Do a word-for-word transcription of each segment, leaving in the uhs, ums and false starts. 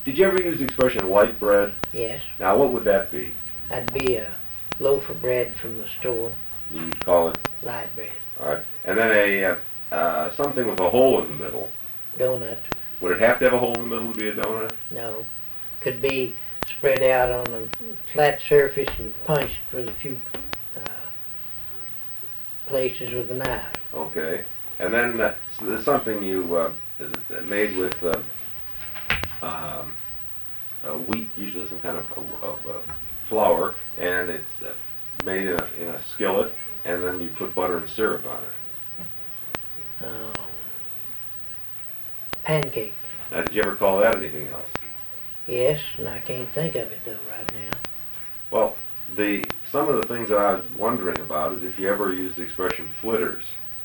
did you ever use the expression light bread? Yes. Now, what would that be? That'd be a loaf of bread from the store. You'd call it Light bread. all right, and then a uh, uh, something with a hole in the middle. Donut. Would it have to have a hole in the middle to be a donut? No. Could be spread out on a flat surface and punched with a few uh, places with a knife. Okay, and then uh, so there's something you uh, is it made with uh, um, uh, wheat, usually some kind of, of, of uh, flour, and it's uh, made in a, in a skillet, and then you put butter and syrup on it. Um, pancake. Now, did you ever call that anything else? Yes, and I can't think of it though right now. Well, the some of the things that I was wondering about is if you ever used the expression flitters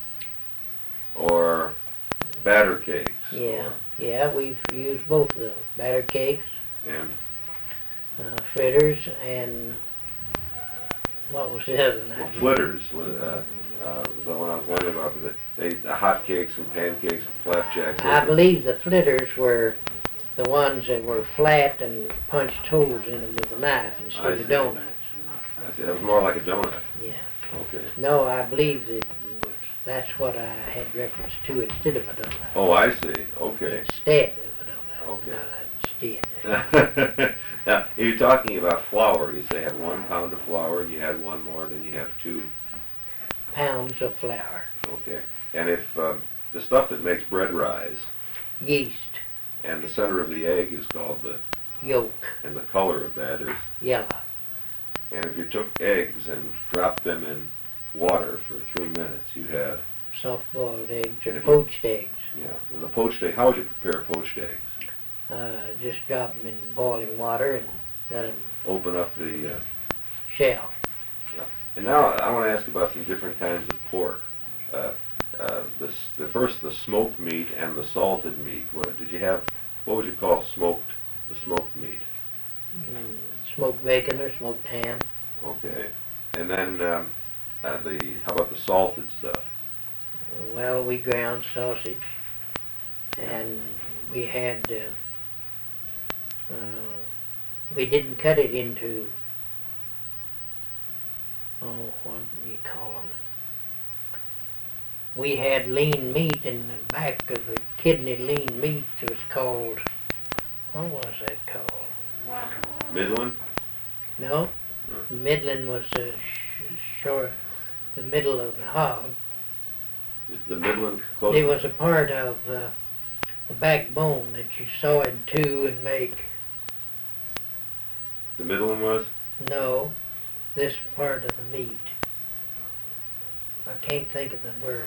or batter cakes. Yeah, yeah, we've used both of those. Batter cakes, And uh, fritters, and what was the other well, one? flitters, uh, uh, was the one I was wondering about. The, they, the hot cakes and pancakes and flapjacks. I believe the flitters were the ones that were flat and punched holes in them with a knife instead I of see. donuts. I see, that was more like a donut. Yeah. Okay. No, I believe that was, that's what I had reference to instead of a donut. Oh, I see. Okay. Instead of a donut. Okay. Not instead. Now, if you're talking about flour, you say have one pound of flour, and you add one more, then you have two. Pounds of flour. Okay. And if um, the stuff that makes bread rise, Yeast. and the center of the egg is called the, Yolk. and the color of that is, Yellow. and if you took eggs and dropped them in water for three minutes, you'd have, Soft-boiled eggs or And if you- poached eggs. yeah, and the poached egg. How would you prepare poached eggs? Uh, just drop them in boiling water and let them Open up the, uh, shell. and now I want to ask about some different kinds of pork. Uh, uh, the, s- the first, the smoked meat and the salted meat. What did you have? What would you call smoked, the smoked meat? Mm, smoked bacon or smoked ham. Okay, and then um, uh, the how about the salted stuff? Well, we ground sausage, and we had, uh, uh, we didn't cut it into, oh, what do you call them? We had lean meat in the back of the kidney lean meat. It was called, what was that called? Midland? No, No. Midland was the sh- short, the middle of the hog. Is the Midland close? It was a part of uh, the backbone that you saw in two and make. The Midland was? No, this part of the meat. I can't think of the word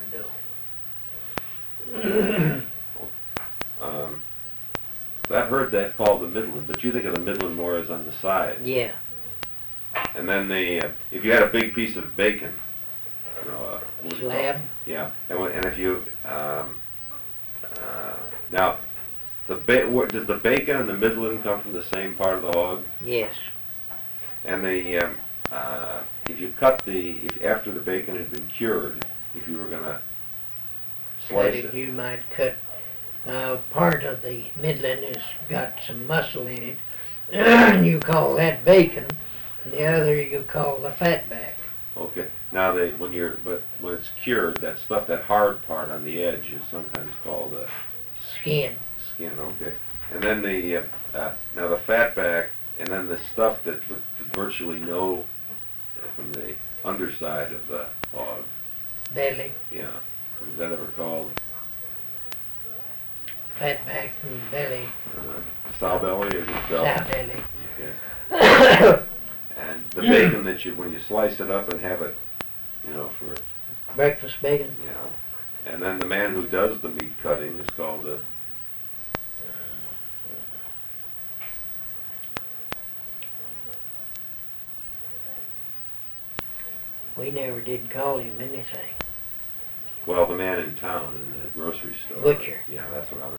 though. Um, I've heard that called the Midland, but you think of the Midland more as on the side. Yeah, And then the uh, if you had a big piece of bacon, you know, uh, what would you call it? slab. Yeah, and when, and if you um, uh, now the ba- where, does the bacon and the Midland come from the same part of the hog? Yes, And the um, uh, if you cut the if after the bacon had been cured, if you were gonna cut slice it. it, You might cut. Uh, part of the Midland has got some muscle in it, and you call that bacon. And the other you call the fatback. okay. Now they when you're but when it's cured, that stuff, that hard part on the edge is sometimes called the Skin. skin. Okay. And then the uh, uh, now the fatback, and then the stuff that with virtually no uh, from the underside of the hog. Belly. Yeah. Was that ever called Fatback and belly. uh, sow belly or just belly? Sow belly. Okay. And the bacon that you, when you slice it up and have it, you know, for, Breakfast bacon. you know, and then the man who does the meat cutting is called a, We never did call him anything. well, the man in town in the grocery store. Butcher. Yeah, that's what I was